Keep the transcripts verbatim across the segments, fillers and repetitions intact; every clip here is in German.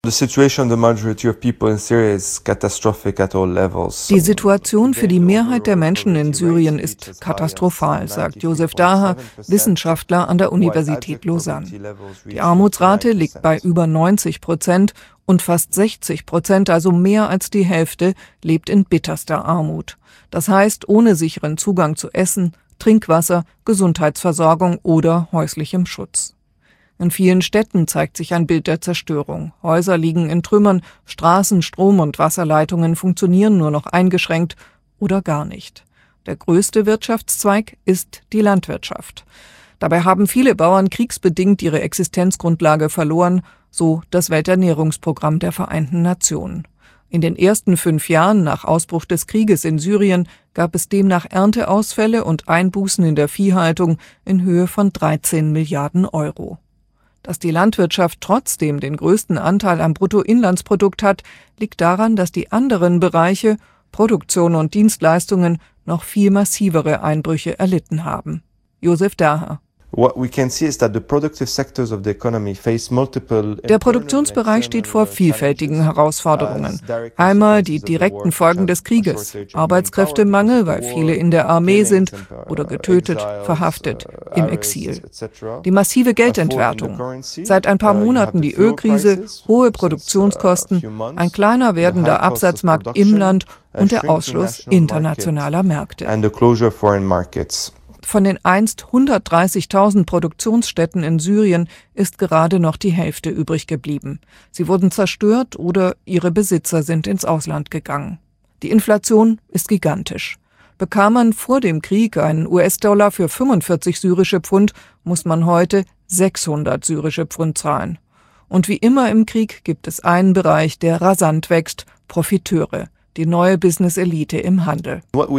Die Situation für die Mehrheit der Menschen in Syrien ist katastrophal, sagt Joseph Daha, Wissenschaftler an der Universität Lausanne. Die Armutsrate liegt bei über neunzig Prozent und fast sechzig Prozent, also mehr als die Hälfte, lebt in bitterster Armut. Das heißt, ohne sicheren Zugang zu Essen, Trinkwasser, Gesundheitsversorgung oder häuslichem Schutz. In vielen Städten zeigt sich ein Bild der Zerstörung. Häuser liegen in Trümmern, Straßen, Strom- und Wasserleitungen funktionieren nur noch eingeschränkt oder gar nicht. Der größte Wirtschaftszweig ist die Landwirtschaft. Dabei haben viele Bauern kriegsbedingt ihre Existenzgrundlage verloren, so das Welternährungsprogramm der Vereinten Nationen. In den ersten fünf Jahren nach Ausbruch des Krieges in Syrien gab es demnach Ernteausfälle und Einbußen in der Viehhaltung in Höhe von dreizehn Milliarden Euro. Dass die Landwirtschaft trotzdem den größten Anteil am Bruttoinlandsprodukt hat, liegt daran, dass die anderen Bereiche, Produktion und Dienstleistungen, noch viel massivere Einbrüche erlitten haben. Joseph Daha. Der Produktionsbereich steht vor vielfältigen Herausforderungen. Einmal die direkten Folgen des Krieges, Arbeitskräftemangel, weil viele in der Armee sind oder getötet, verhaftet, im Exil. Die massive Geldentwertung, seit ein paar Monaten die Ölkrise, hohe Produktionskosten, ein kleiner werdender Absatzmarkt im Land und der Ausschluss internationaler Märkte. Von den einst hundertdreißigtausend Produktionsstätten in Syrien ist gerade noch die Hälfte übrig geblieben. Sie wurden zerstört oder ihre Besitzer sind ins Ausland gegangen. Die Inflation ist gigantisch. Bekam man vor dem Krieg einen U S-Dollar für fünfundvierzig syrische Pfund, muss man heute sechshundert syrische Pfund zahlen. Und wie immer im Krieg gibt es einen Bereich, der rasant wächst: Profiteure. Die neue Business-Elite im Handel. Was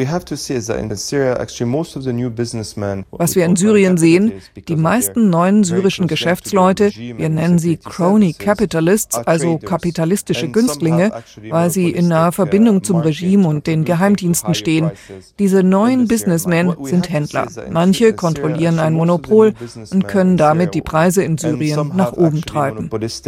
wir in Syrien sehen, die meisten neuen syrischen Geschäftsleute, wir nennen sie Crony Capitalists, also kapitalistische Günstlinge, weil sie in naher Verbindung zum Regime und den Geheimdiensten stehen. Diese neuen Businessmen sind Händler. Manche kontrollieren ein Monopol und können damit die Preise in Syrien nach oben treiben.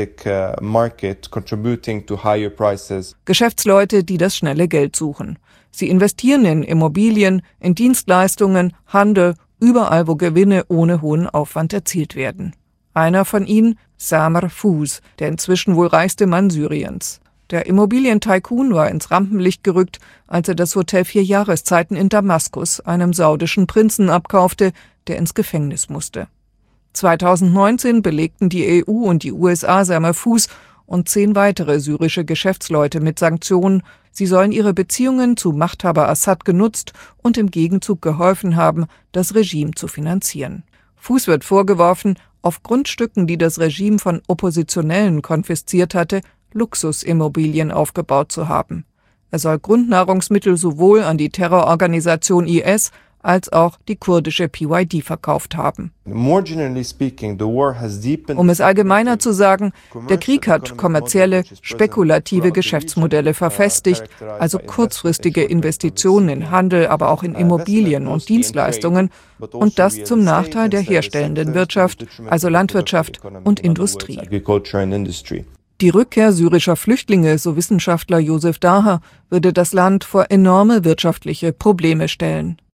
Geschäftsleute, die das schnelle Geld suchen. Sie investieren in Immobilien, in Dienstleistungen, Handel, überall, wo Gewinne ohne hohen Aufwand erzielt werden. Einer von ihnen, Samer Fouz, der inzwischen wohl reichste Mann Syriens. Der Immobilientycoon war ins Rampenlicht gerückt, als er das Hotel Vier Jahreszeiten in Damaskus einem saudischen Prinzen abkaufte, der ins Gefängnis musste. zweitausendneunzehn belegten die E U und die U S A Samer Fouz und zehn weitere syrische Geschäftsleute mit Sanktionen. Sie sollen ihre Beziehungen zu Machthaber Assad genutzt und im Gegenzug geholfen haben, das Regime zu finanzieren. Fouz wird vorgeworfen, auf Grundstücken, die das Regime von Oppositionellen konfisziert hatte, Luxusimmobilien aufgebaut zu haben. Er soll Grundnahrungsmittel sowohl an die Terrororganisation I S als auch die kurdische P Y D verkauft haben. Um es allgemeiner zu sagen, der Krieg hat kommerzielle, spekulative Geschäftsmodelle verfestigt, also kurzfristige Investitionen in Handel, aber auch in Immobilien und Dienstleistungen, und das zum Nachteil der herstellenden Wirtschaft, also Landwirtschaft und Industrie. Die Rückkehr syrischer Flüchtlinge, so Wissenschaftler Joseph Daha, würde das Land vor enorme wirtschaftliche Probleme stellen.